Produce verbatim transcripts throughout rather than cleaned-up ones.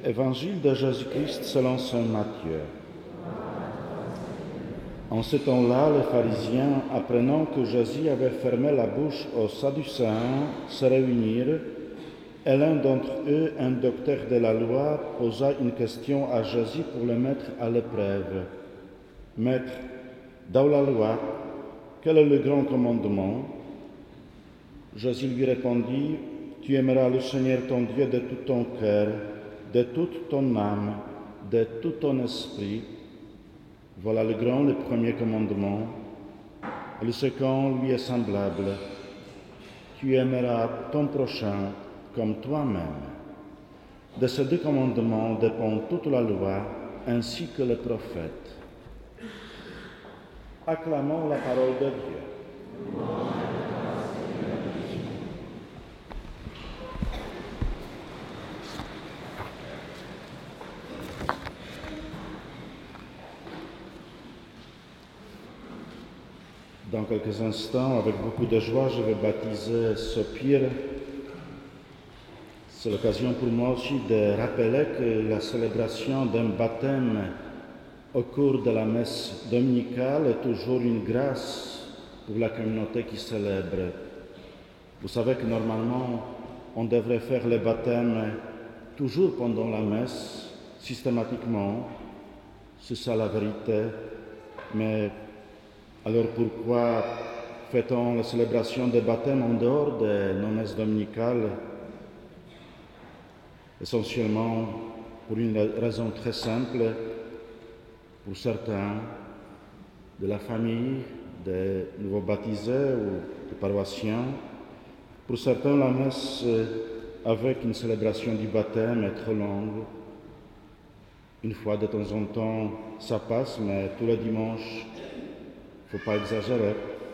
Évangile de Jésus-Christ selon saint Matthieu. En ce temps-là, les pharisiens, apprenant que Jésus avait fermé la bouche aux Sadducéens, se réunirent, et l'un d'entre eux, un docteur de la loi, posa une question à Jésus pour le mettre à l'épreuve. « Maître, dans la loi, quel est le grand commandement ?» Jésus lui répondit, « Tu aimeras le Seigneur ton Dieu de tout ton cœur, de toute ton âme, de tout ton esprit. » Voilà le grand, le premier commandement. Et le second lui est semblable. Tu aimeras ton prochain comme toi-même. De ces deux commandements dépend toute la loi, ainsi que les prophètes. Acclamons la parole de Dieu. Dans quelques instants, avec beaucoup de joie, je vais baptiser Sopir. C'est l'occasion pour moi aussi de rappeler que la célébration d'un baptême au cours de la messe dominicale est toujours une grâce pour la communauté qui célèbre. Vous savez que normalement, on devrait faire le baptême toujours pendant la messe, systématiquement. C'est ça la vérité. Mais alors pourquoi fait-on la célébration des baptêmes en dehors de nos messes dominicales? Essentiellement pour une raison très simple, pour certains de la famille, des nouveaux baptisés ou des paroissiens. Pour certains, la messe avec une célébration du baptême est trop longue. Une fois de temps en temps, ça passe, mais tous les dimanches, il ne faut pas exagérer.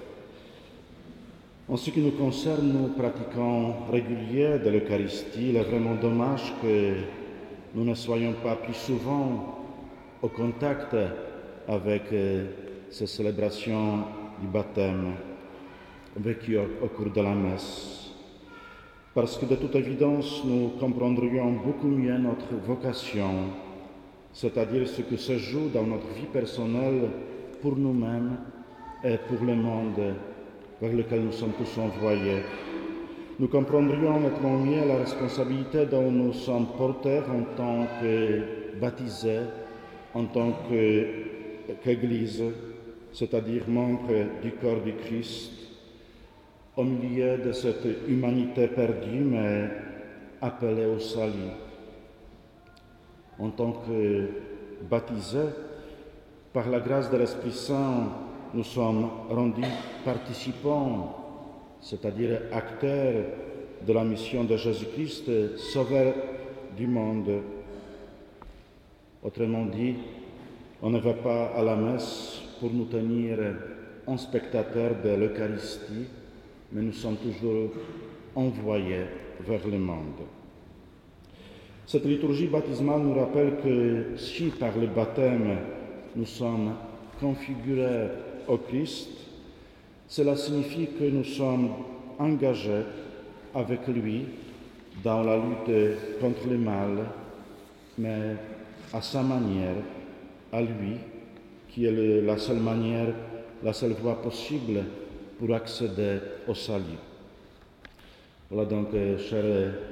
En ce qui nous concerne, nous pratiquons réguliers de l'Eucharistie. Il est vraiment dommage que nous ne soyons pas plus souvent au contact avec ces célébrations du baptême vécues au cours de la messe. Parce que de toute évidence, nous comprendrions beaucoup mieux notre vocation, c'est-à-dire ce que se joue dans notre vie personnelle pour nous-mêmes et pour le monde vers lequel nous sommes tous envoyés. Nous comprendrions nettement mieux la responsabilité dont nous sommes porteurs en tant que baptisés, en tant qu'Église, c'est-à-dire membres du corps du Christ, au milieu de cette humanité perdue mais appelée au salut. En tant que baptisés, par la grâce de l'Esprit Saint, nous sommes rendus participants, c'est-à-dire acteurs de la mission de Jésus-Christ, sauveur du monde. Autrement dit, on ne va pas à la messe pour nous tenir en spectateurs de l'Eucharistie, mais nous sommes toujours envoyés vers le monde. Cette liturgie baptismale nous rappelle que si par le baptême nous sommes configurés au Christ, cela signifie que nous sommes engagés avec lui dans la lutte contre le mal, mais à sa manière, à lui, qui est la seule manière, la seule voie possible pour accéder au salut. Voilà donc, cher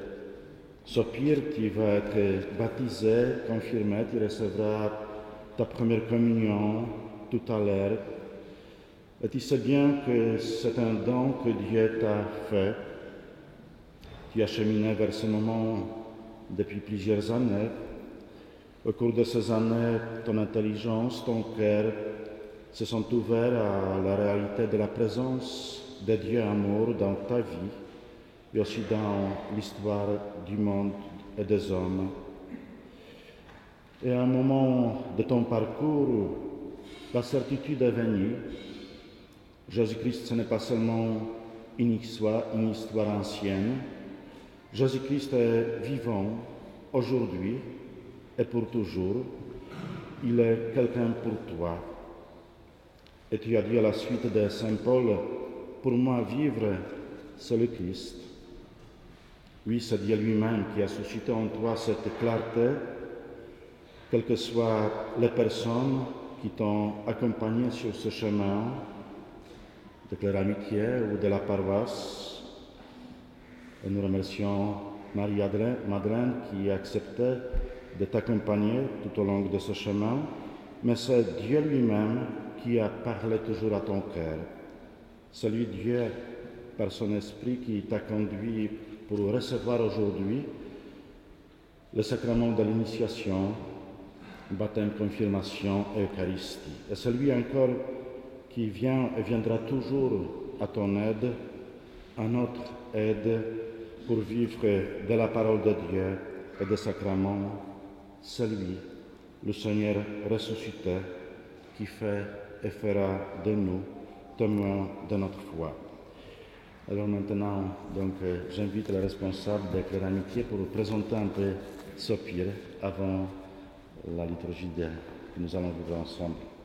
Sopir, tu vas être baptisé, confirmé, tu recevras ta première communion tout à l'heure. Et tu sais bien que c'est un don que Dieu t'a fait. Tu as cheminé vers ce moment depuis plusieurs années. Au cours de ces années, ton intelligence, ton cœur se sont ouverts à la réalité de la présence de Dieu amour dans ta vie et aussi dans l'histoire du monde et des hommes. Et à un moment de ton parcours, la certitude est venue. Jésus-Christ, ce n'est pas seulement une histoire, une histoire ancienne. Jésus-Christ est vivant aujourd'hui et pour toujours. Il est quelqu'un pour toi. Et tu as dit à la suite de Saint Paul, pour moi vivre, c'est le Christ. Oui, c'est Dieu lui-même qui a suscité en toi cette clarté, quelles que soient les personnes qui t'ont accompagné sur ce chemin de Claire Amitié ou de la paroisse. Et nous remercions Marie-Madeleine qui a accepté de t'accompagner tout au long de ce chemin, mais c'est Dieu lui-même qui a parlé toujours à ton cœur. C'est lui, Dieu, par son esprit, qui t'a conduit pour recevoir aujourd'hui le sacrement de l'initiation, baptême, confirmation et Eucharistie. Et c'est lui encore qui vient et viendra toujours à ton aide, à notre aide, pour vivre de la parole de Dieu et des sacrements. C'est lui, le Seigneur ressuscité, qui fait et fera de nous témoins de notre foi. Alors maintenant, donc, euh, j'invite le responsable de Claire Amitié pour présenter un peu Sopir avant la liturgie de, que nous allons vivre ensemble.